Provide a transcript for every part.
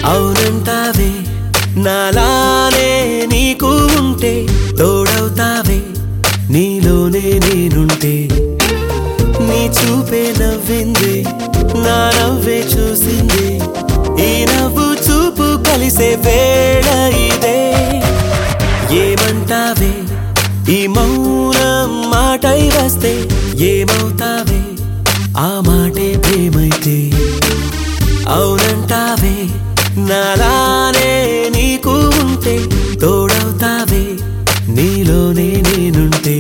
అవునంటావే నాలానే నీకు ఉంటే తోడవుతావే నీలోనే నేనుంటే నీ చూపే నవ్వింది నా నవ్వే చూసింది ఈ నవ్వు చూపు కలిసే వేళ ఇదే ఏమంటావే ఈ మౌనం మాటై వస్తే ఏమవుతావే ఆ మాటే ప్రేమైతే అవునంటావే నాలానే నీకు ఉంటే తోడవుతావే నీలోనే నేనుంటే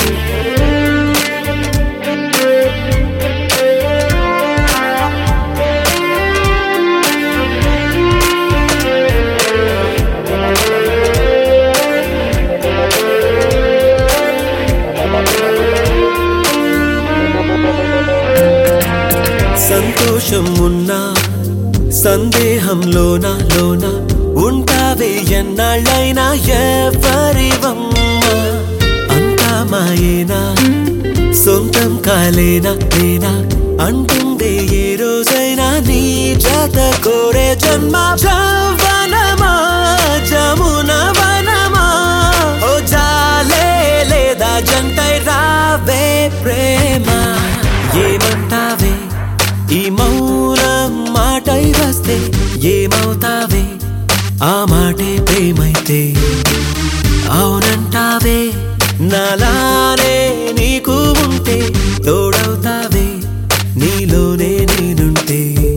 సంతోషం ఉన్నా సందేహంలోన ఉంటావే ఎన్నాళ్ళైనా ఎవరివమ్మా అంతా మాయేనా సొంతం కాలేనా నేనా అంటుందే ఏ రోజైనా నీ జత కోరే జన్మ జవనమా జమున వనమా ఓ జాలే లేదా జంటై రావే ప్రేమ ఏమంటావే ఈ మౌనం మాటై వస్తే ఏమవుతావే ఆ మాటే ప్రేమైతే అవునంటావే నాలానే నీకు ఉంటే తోడవుతావే నీలోనే నేనుంటే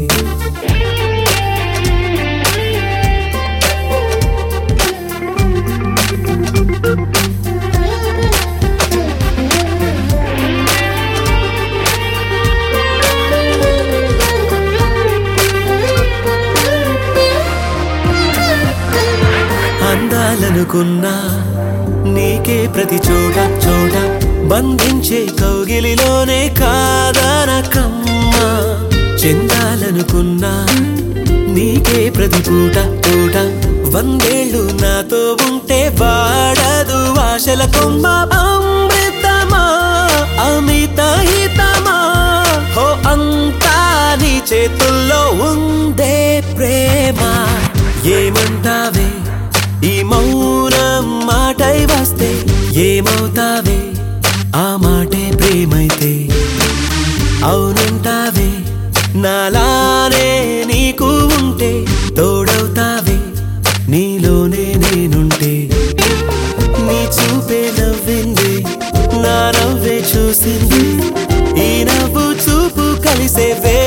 అందాలనుకున్నా నీకే ప్రతి చోట బంధించే కౌగిలిలోనే కాదనకమ్మా చెందాలనుకున్నా నీకే ప్రతి పూట వందేళ్ళు నాతో ఉంటే వాడదు ఆశల కొమ్మ అమృతమా అమిత హితమా హో అంతా నీ చేతుల్లో ఉందే ప్రేమ ఏమంటావే ఈ మౌనం మాటై వస్తే ఏమవుతావే ఆ మాటే ప్రేమైతే అవునంటావే నాలానే నీకు ఉంటే తోడవుతావే నీలోనే నేనుంటే నీ చూపే నవ్వింది నా నవ్వే చూసింది ఈ నవ్వు చూపు కలిసే